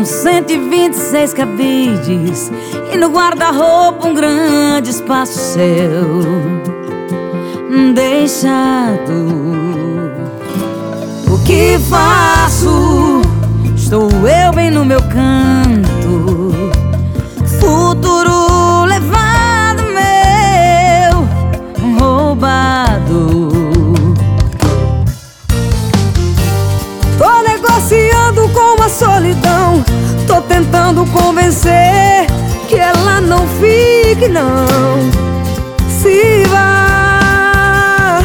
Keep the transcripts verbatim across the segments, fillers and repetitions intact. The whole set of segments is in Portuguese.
cento e vinte e seis cabides e no guarda-roupa um grande espaço seu deixado. O que faço? Estou eu bem no meu canto, futuro levado meu, roubado. Tô negociando com a solidão, tô tentando convencer que ela não fique, não se vá.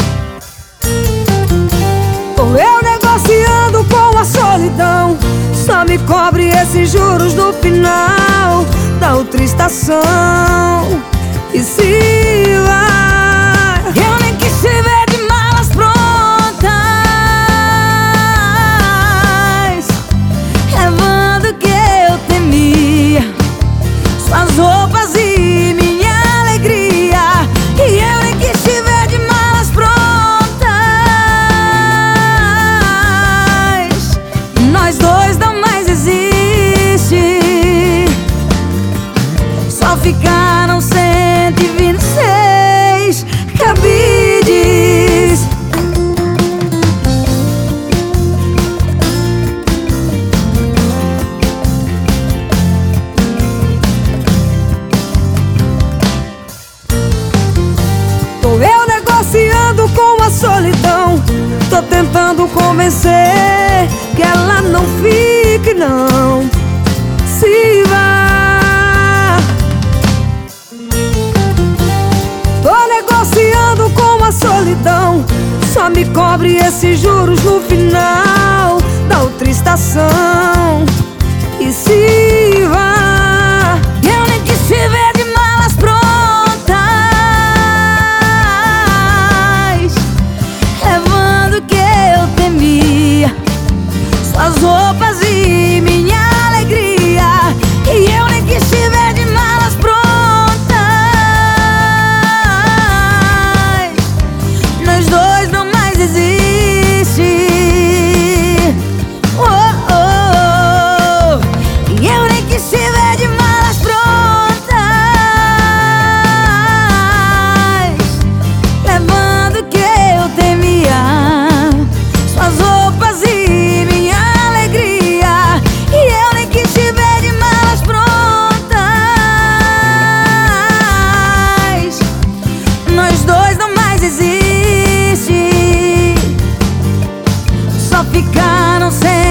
Tô eu negociando com a solidão, só me cobre esses juros no final da outra estação e se vá. Eu nem quis te ver de malas prontas, levando o que eu temia, suas roupas e minha alegria. E eu nem quis te ver de malas prontas, nós dois não mais existe. Só ficaram cento e vinte e seis cabides. Tô eu negociando com a solidão, tô tentando convencer que ela não fique, não se vá. Tô negociando com a solidão, só me cobre esses juros no final da outra estação e se vá. Eu nem quis te ver de malas prontas, levando o que eu temia, suas roupas e minha alegria. E eu nem quis te ver de malas prontas, nós dois não mais existe. Oh, oh, oh. E eu nem quis te ver de malas prontas, levando o que eu temia, suas roupas e minha alegria. E eu nem quis te ver de malas prontas, nós dois não mais existe. Só ficaram sem